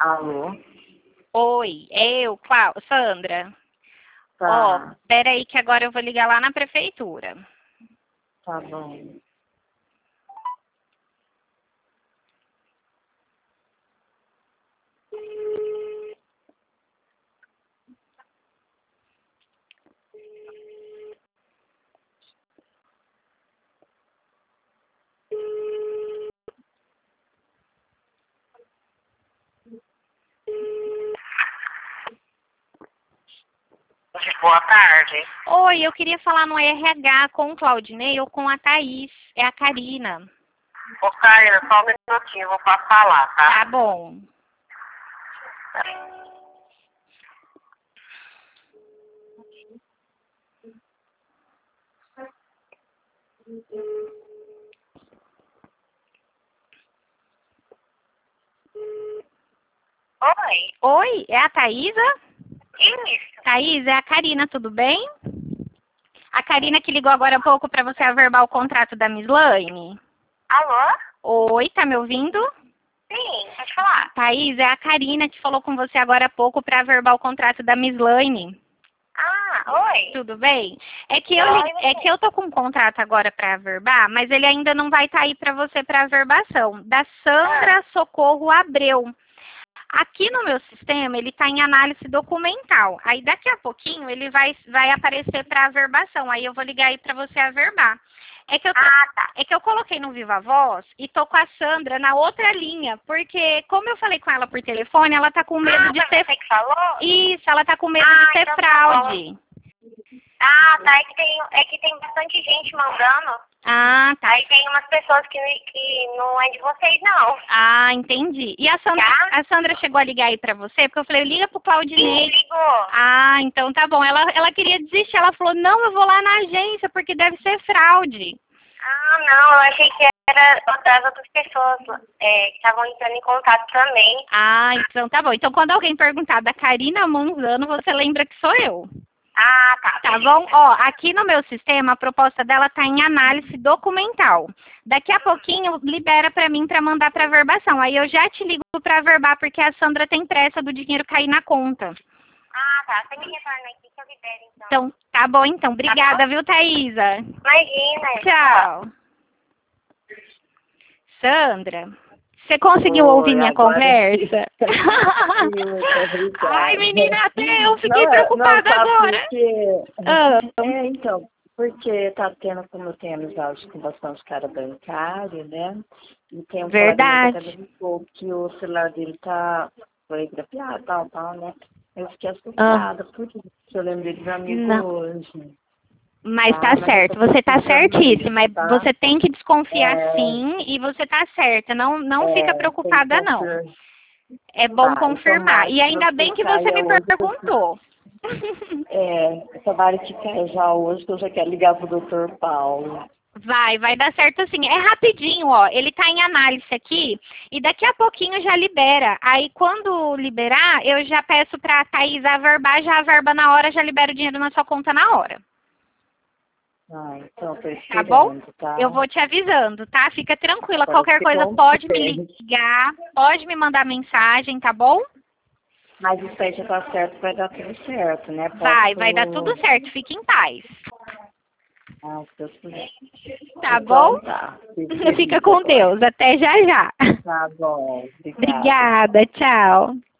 Alô? Oi, Sandra. Ó, Tá, peraí que agora eu vou ligar lá na prefeitura. tá bom. Boa tarde. Oi, eu queria falar no RH com o Claudinei ou com a Thaís. É a Karina. Ô, Caio, só um minutinho, vou passar lá, tá? Tá bom. Oi, Oi, é a Thaísa? isso. Thaís, é a Karina, tudo bem? A Karina que ligou agora há pouco para você averbar o contrato da Miss Laine. Alô? Oi, tá me ouvindo? Sim, pode falar. Thaís, é a Karina que falou com você agora há pouco para averbar o contrato da Miss Laine. Ah, oi. Tudo bem? É que eu, Oi, é que eu tô com um contrato agora para averbar, mas ele ainda não vai estar aí para você para averbação. Da Sandra Socorro Abreu. Aqui no meu sistema, ele está em análise documental. Aí daqui a pouquinho ele vai aparecer para averbação. Aí eu vou ligar aí para você averbar. Tá. É que eu coloquei no Viva Voz e tô com a Sandra na outra linha, porque como eu falei com ela por telefone, ela tá com medo de Foi ser. você que falou? Isso, ela tá com medo de ser então tá fraude. Tá, é que tem bastante gente mandando. Ah, tá. Aí tem umas pessoas que não é de vocês, não. Ah, entendi. E Tá? A Sandra chegou a ligar aí pra você? Porque eu falei, liga pro Claudinei. Ligou. Ah, então tá bom. Ela queria desistir. Ela falou, não, eu vou lá na agência, porque deve ser fraude. Não, eu achei que era das outras pessoas que estavam entrando em contato também. Ah, então tá bom. Então quando alguém perguntar da Karina Manzano, você lembra que sou eu. Tá. Tá bom? Ó, aqui no meu sistema, a proposta dela tá em análise documental. Daqui a pouquinho, libera pra mim pra mandar pra averbação. Aí eu já te ligo pra averbar, porque a Sandra tem pressa do dinheiro cair na conta. Tá. Você me retorna aqui que eu libero, então. Então, tá bom então. Obrigada, viu, Thaísa? Imagina. Tchau. Sandra, você conseguiu Oi, ouvir minha agora conversa? sim, muito obrigada. Ai, menina, até eu fiquei Não, preocupada sabe agora. por quê? Ah, Então, porque tá tendo, como eu tenho amizade com bastante cara bancário, né? E tem um colega meu que até verdade. me falou que o celular dele foi grapeado, tal, né? Eu fiquei Ah, assustada, por isso que eu lembrei do meu amigo não. hoje. Mas tá Mas eu tô certo, você tá precisando certíssima. disso, tá? Você tem que desconfiar É, sim e você tá certa. Não fica tem que preocupada, não. confirmar. É bom E confirmar. tomara E que ainda você bem que você caia me hoje. perguntou. Tomara que caia já hoje, que eu já quero ligar pro Dr. Paulo. Vai dar certo sim. É rapidinho, ó. Ele tá em análise aqui e daqui a pouquinho já libera. Aí quando liberar, eu já peço pra Thaís averbar, já averba na hora, já libera o dinheiro na sua conta na hora. Então, tô Tá bom? esperando, tá? Eu vou te avisando, tá? Fica tranquila. Agora Qualquer você coisa pode me confere. ligar, pode me mandar mensagem, tá bom? Mas isso aí já tá certo, vai dar tudo certo, né? Vai dar tudo certo. Fique em paz. Se Deus quiser. Tá bom? Então tá. Fico Fica feliz com agora. Deus. Até já já. Tá bom, obrigada. Obrigada. Tchau.